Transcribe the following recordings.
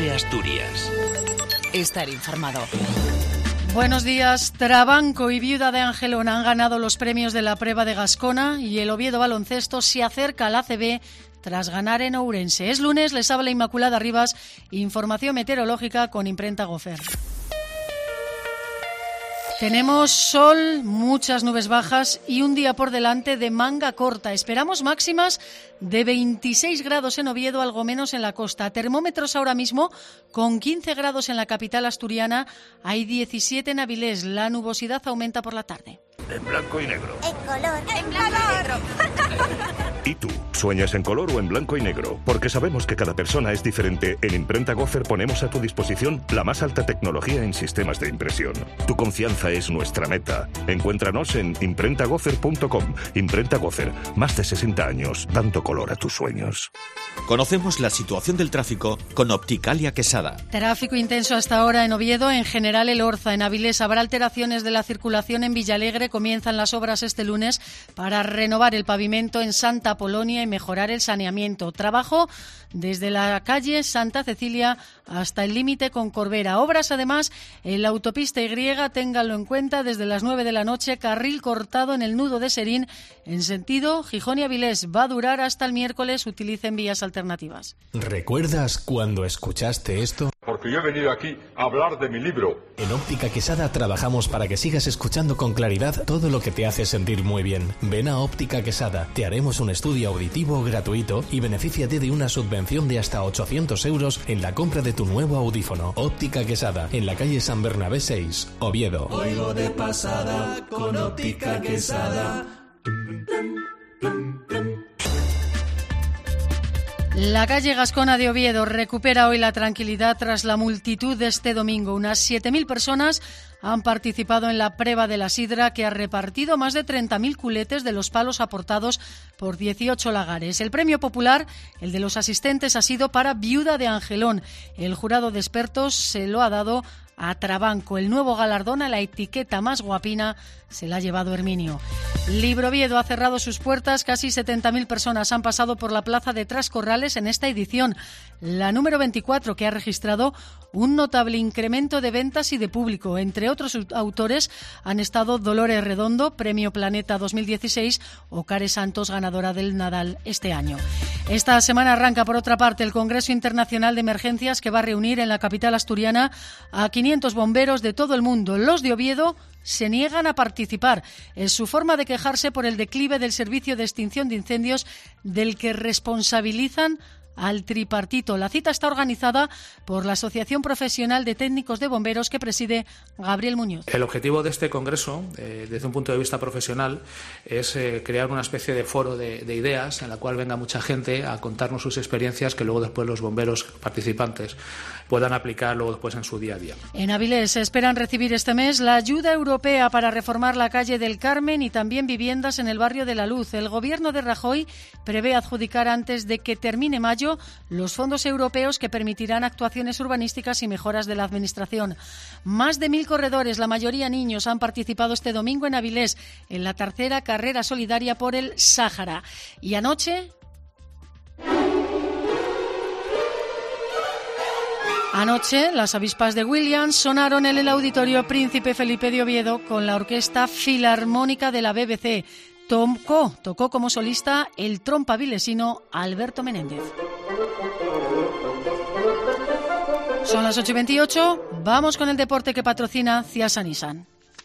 Cope Asturias. Estar informado. Buenos días. Trabanco y Viuda de Angelón han ganado los premios de la prueba de Gascona y el Oviedo Baloncesto se acerca al ACB tras ganar en Ourense. Es lunes, les habla Inmaculada Rivas, información meteorológica con Imprenta Gofer. Tenemos sol, muchas nubes bajas y un día por delante de manga corta. Esperamos máximas de 26 grados en Oviedo, algo menos en la costa. Termómetros ahora mismo con 15 grados en la capital asturiana, hay 17 en Avilés. La nubosidad aumenta por la tarde. En blanco y negro. En color. En blanco y negro. ¿Y tú? ¿Sueñas en color o en blanco y negro? Porque sabemos que cada persona es diferente. En Imprenta Gofer ponemos a tu disposición la más alta tecnología en sistemas de impresión. Tu confianza es nuestra meta. Encuéntranos en imprentagofer.com. Imprenta Gofer, más de 60 años dando color a tus sueños. Conocemos la situación del tráfico con Opticalia Quesada. Tráfico intenso hasta ahora en Oviedo, en general el Orza. En Avilés habrá alteraciones de la circulación. En Villalegre comienzan las obras este lunes para renovar el pavimento en Santa Polonia y mejorar el saneamiento. Trabajo desde la calle Santa Cecilia hasta el límite con Corbera. Obras además en la autopista Y, ténganlo en cuenta, desde las 9 de la noche, carril cortado en el nudo de Serín en sentido Gijón y Avilés. Va a durar hasta el miércoles, utilicen vías alternativas. ¿Recuerdas cuando escuchaste esto? Porque yo he venido aquí a hablar de mi libro. En Óptica Quesada trabajamos para que sigas escuchando con claridad todo lo que te hace sentir muy bien. Ven a Óptica Quesada, te haremos un estudio auditivo gratuito y benefíciate de una subvención de hasta 800 euros en la compra de tu nuevo audífono. Óptica Quesada, en la calle San Bernabé 6, Oviedo. Oigo de pasada con Óptica Quesada. La calle Gascona de Oviedo recupera hoy la tranquilidad tras la multitud de este domingo. Unas 7.000 personas han participado en la prueba de la sidra, que ha repartido más de 30.000 culetes de los palos aportados por 18 lagares. El premio popular, el de los asistentes, ha sido para Viuda de Angelón. El jurado de expertos se lo ha dado a Trabanco. El nuevo galardón, a la etiqueta más guapina, se la ha llevado Herminio. Libroviedo ha cerrado sus puertas. Casi 70.000 personas han pasado por la plaza de Trascorrales en esta edición, la número 24, que ha registrado un notable incremento de ventas y de público. Entre otros autores han estado Dolores Redondo, Premio Planeta 2016, o Care Santos, ganadora del Nadal este año. Esta semana arranca, por otra parte, el Congreso Internacional de Emergencias, que va a reunir en la capital asturiana a 500 bomberos de todo el mundo. Los de Oviedo se niegan a participar. Es su forma de quejarse por el declive del servicio de extinción de incendios, del que responsabilizan al tripartito. La cita está organizada por la Asociación Profesional de Técnicos de Bomberos, que preside Gabriel Muñoz. El objetivo de este congreso, desde un punto de vista profesional, es crear una especie de foro de ideas en la cual venga mucha gente a contarnos sus experiencias, que luego después los bomberos participantes puedan aplicar luego después en su día a día. En Avilés se esperan recibir este mes la ayuda europea para reformar la calle del Carmen y también viviendas en el barrio de la Luz. El gobierno de Rajoy prevé adjudicar antes de que termine mayo los fondos europeos que permitirán actuaciones urbanísticas y mejoras de la administración. Más de 1.000 corredores, la mayoría niños, han participado este domingo en Avilés en la tercera carrera solidaria por el Sáhara. Y anoche las avispas de Williams sonaron en el Auditorio Príncipe Felipe de Oviedo con la Orquesta Filarmónica de la BBC. Tocó como solista el trompa vilesino Alberto Menéndez. Son las 8:28, vamos con el deporte que patrocina Ciasa Nissan.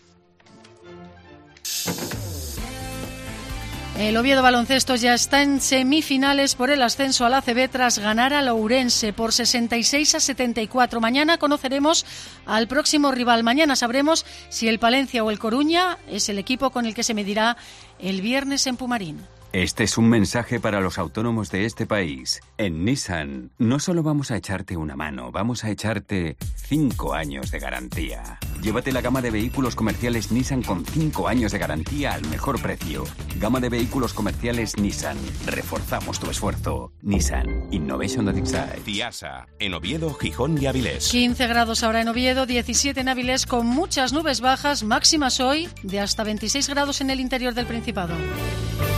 El Oviedo Baloncesto ya está en semifinales por el ascenso al ACB tras ganar al Ourense por 66-74. Mañana conoceremos al próximo rival. Mañana sabremos si el Palencia o el Coruña es el equipo con el que se medirá el viernes en Pumarín. Este es un mensaje para los autónomos de este país. En Nissan no solo vamos a echarte una mano, vamos a echarte 5 años de garantía. Llévate la gama de vehículos comerciales Nissan con 5 años de garantía al mejor precio. Gama de vehículos comerciales Nissan. Reforzamos tu esfuerzo. Nissan Innovation that excites. Ciasa, en Oviedo, Gijón y Avilés. 15 grados ahora en Oviedo, 17 en Avilés, con muchas nubes bajas, máximas hoy de hasta 26 grados en el interior del Principado.